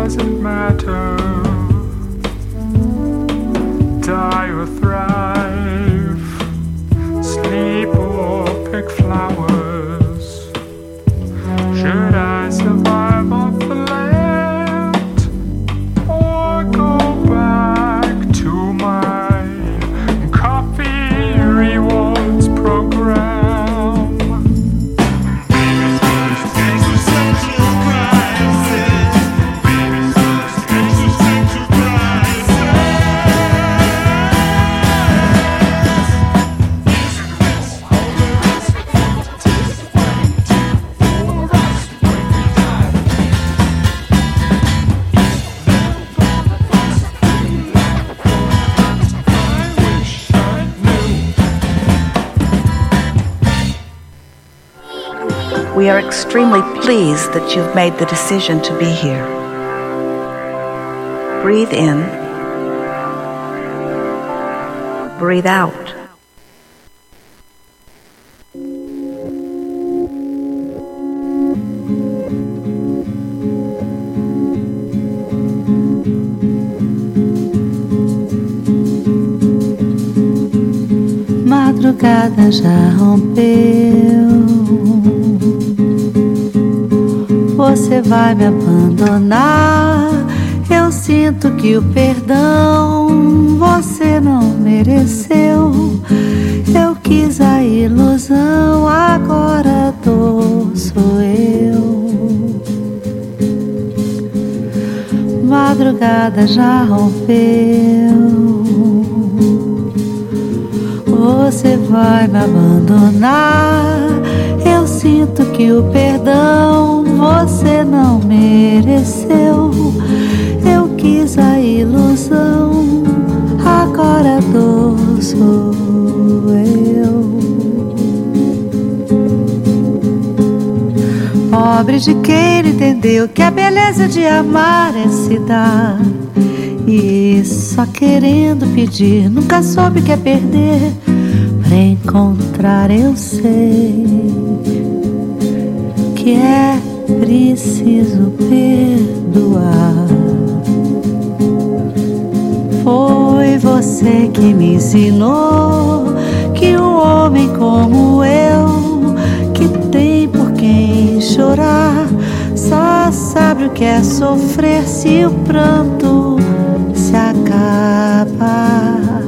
doesn't matter. Die or thrive, sleep or pick flowers. Should I survive off the land or go back to my coffee rewards program? We are extremely pleased that you've made the decision to be here. Breathe in. Breathe out. Madrugada já rompeu. Você vai me abandonar. Eu sinto que o perdão você não mereceu. Eu quis a ilusão, agora a dor sou eu. Madrugada já rompeu. Você vai me abandonar. Eu sinto que o perdão você não mereceu. Eu quis a ilusão, agora a dor sou eu. Pobre de quem não entendeu que a beleza de amar é se dar. E só querendo pedir, nunca soube que é perder. Pra encontrar eu sei que é preciso perdoar. Foi você que me ensinou que um homem como eu, que tem por quem chorar, só sabe o que é sofrer se o pranto se acaba.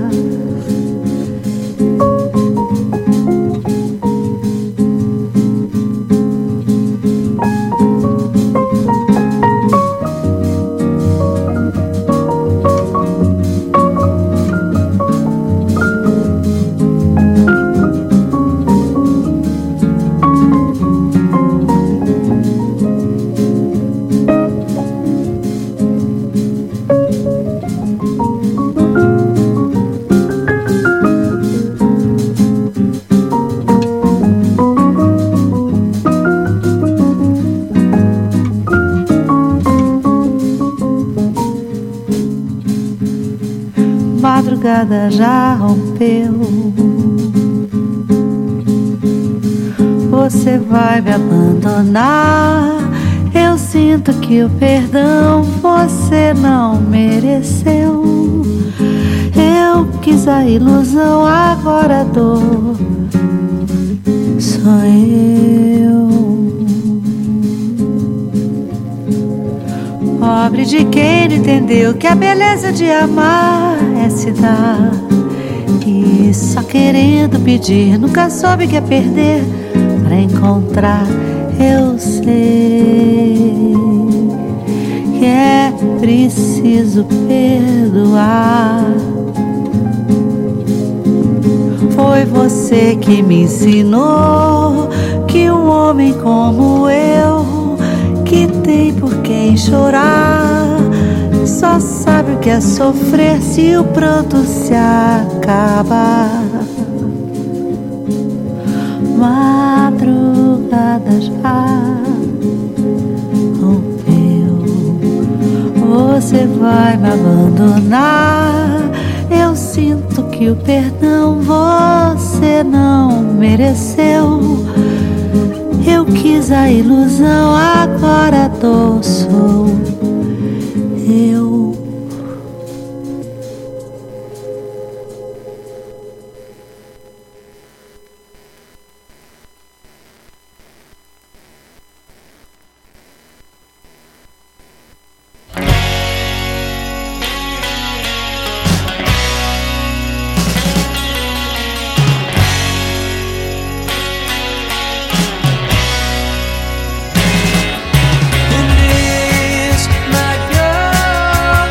Madrugada já rompeu. Você vai me abandonar. Eu sinto que o perdão você não mereceu. Eu quis a ilusão, agora a dor sou eu. Pobre de quem não entendeu que a beleza de amar é se dar. E só querendo pedir, nunca soube que é perder. Pra encontrar eu sei que é preciso perdoar. Foi você que me ensinou que um homem como eu, que tem por quem chorar, só sabe o que é sofrer se o pranto se acabar. Madrugada já rompeu. Você vai me abandonar. Eu sinto que o perdão você não mereceu. Eu quis a ilusão, agora a dor sou eu. My girl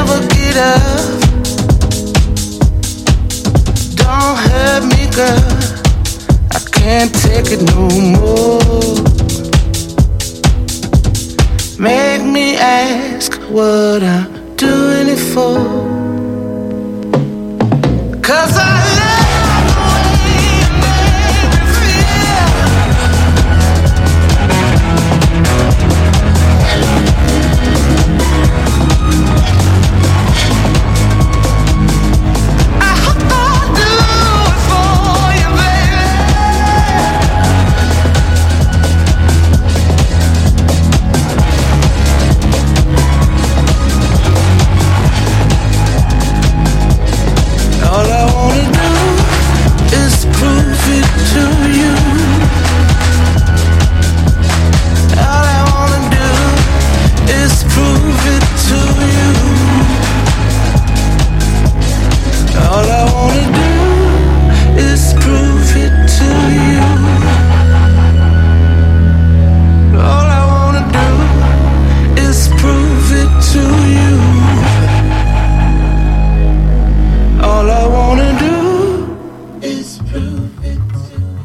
never get up. Don't hurt me, girl. I can't take it no more. Make me ask what I'm doing it for. 'Cause I love the way you make me feel. I hope I'll do it for you, baby. All I wanna do is prove it to you. All I wanna do is prove it to you. All I wanna do is prove it to you. All I wanna do is prove it to you. All I wanna do is prove it to you.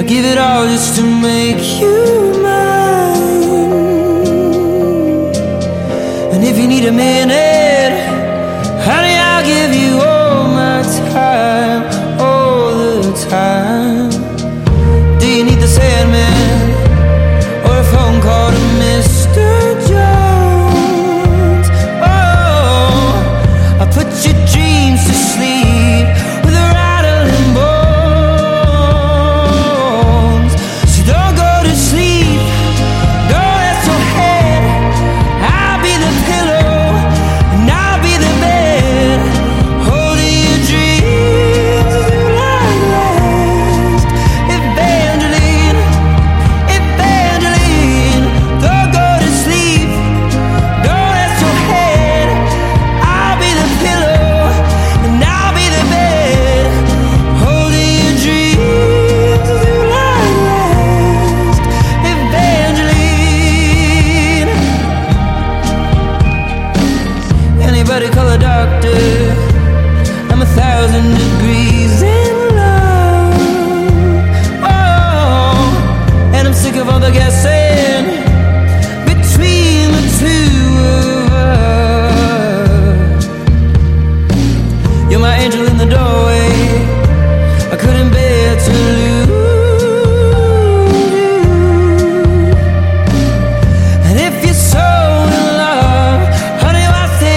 give it all just to make you mine. And if you need a minute, honey, I'll give you all my time, all the time. Do you need the Sandman or a phone call to Mr. Jones? Oh, I put your dreams to sleep with a rattling bones. So don't go to sleep, don't rest your head. I'll be the pillow and I'll be the bed, holding your dreams as you lie last. Evangeline, Evangeline, don't go to sleep, don't rest your head. I'll be the pillow and I'll be the bed, holding your dreams as you lie last. Evangeline, anybody call a doctor? I'm 1,000 degrees in love. Oh, and I'm sick of all the guessing between the two of us. You're my angel in the doorway, I couldn't bear to lose you. And if you're so in love, honey, why say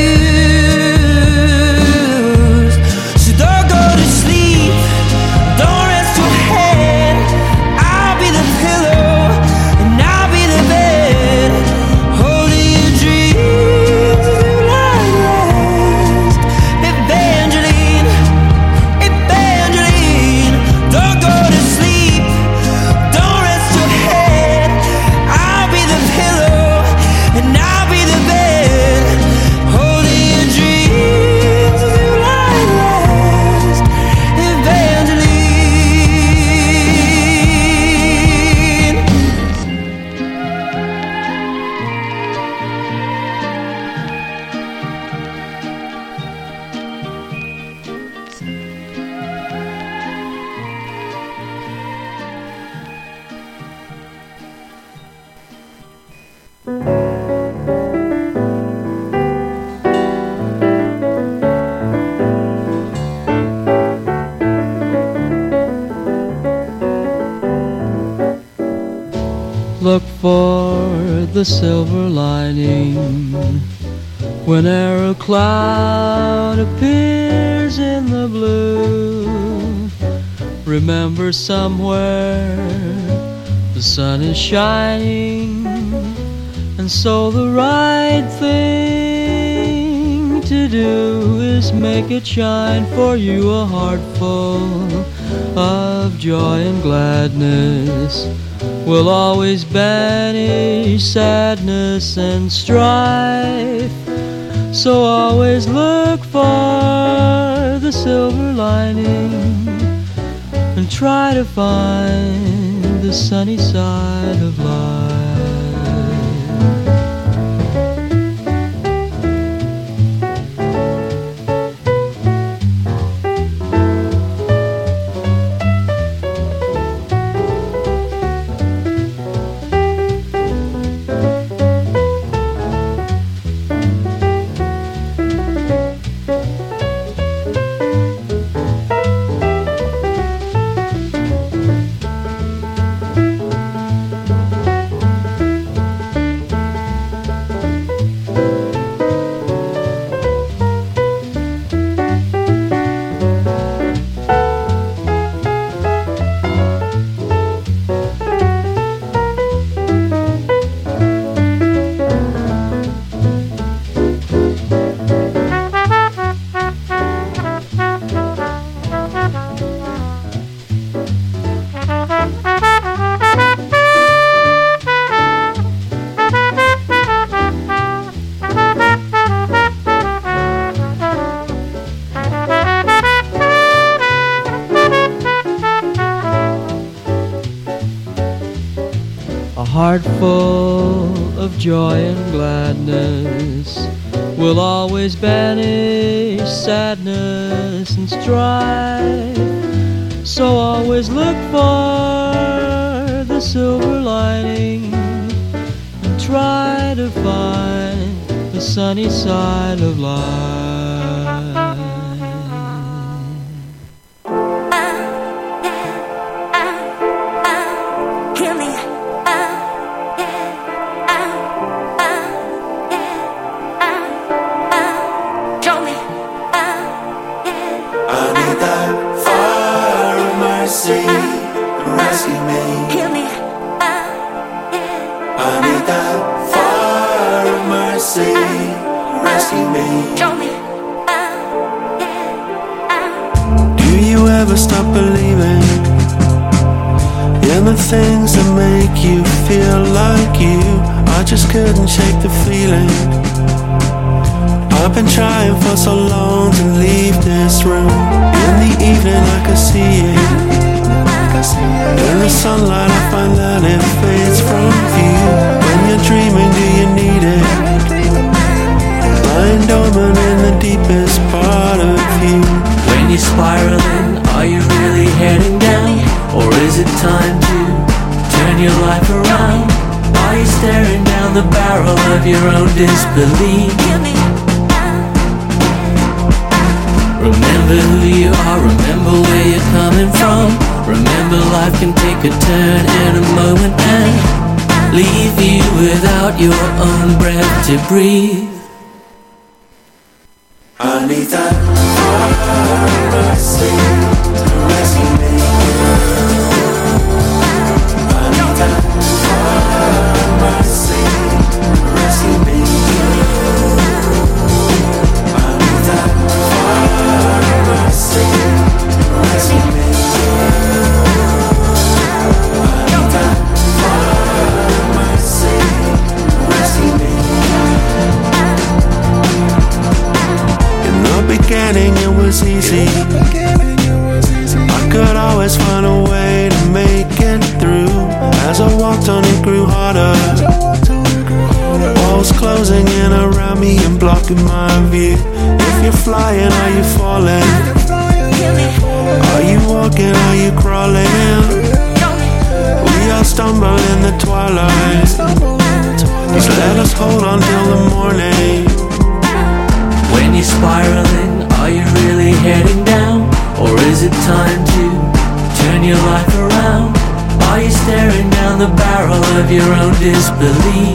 refuse? So don't go to sleep, don't rest your head. I'll be the pillow and I'll be the bed, holding your dreams as you lie last. Evangeline, Evangeline, don't go to sleep, don't rest your head. I'll be the pillow and I'll be the bed, holding your dreams as you lie last. Evangeline. Look for the silver lining whene'er a cloud appears in the blue. Remember somewhere the sun is shining, and so the right thing to do is make it shine for you, a heart full of joy and gladness will always banish sadness and strife. So always look for the silver lining and try to find the sunny side of life. heart full of joy and gladness will always banish sadness and strife. So always look for the silver lining and try to find the sunny side of life. Rescue me. Heal me. I need that fire of mercy. Rescue me. Show me. Do you ever stop believing in the things that make you feel like you? I just couldn't shake the feeling. I've been trying for so long to leave this room. In the evening I could see it. In the sunlight I find that it fades from view. When you're dreaming, do you need it? Lying dormant in the deepest part of you. When you're spiraling, are you really heading down? Or is it time to turn your life around? Are you staring down the barrel of your own disbelief? Remember who you are, remember where you're coming from. Remember life can take a turn in a moment and leave you without your own breath to breathe. I need that mercy to rescue me. I need that mercy to rescue me. I need that mercy to rescue me. Beginning it was easy. I could always find a way to make it through. As I walked on it grew harder. Walls closing in around me and blocking my view. If you're flying, are you falling? Are you walking, are you crawling? We all stumble in the twilight. Just let us hold on till the morning. When you're spiraling, are you really heading down? Or is it time to turn your life around? Are you staring down the barrel of your own disbelief?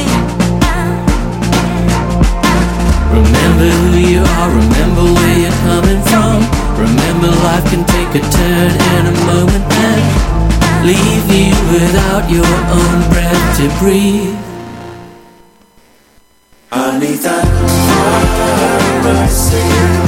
Remember who you are, remember where you're coming from. Remember life can take a turn in a moment and leave you without your own breath to breathe. I need that mercy.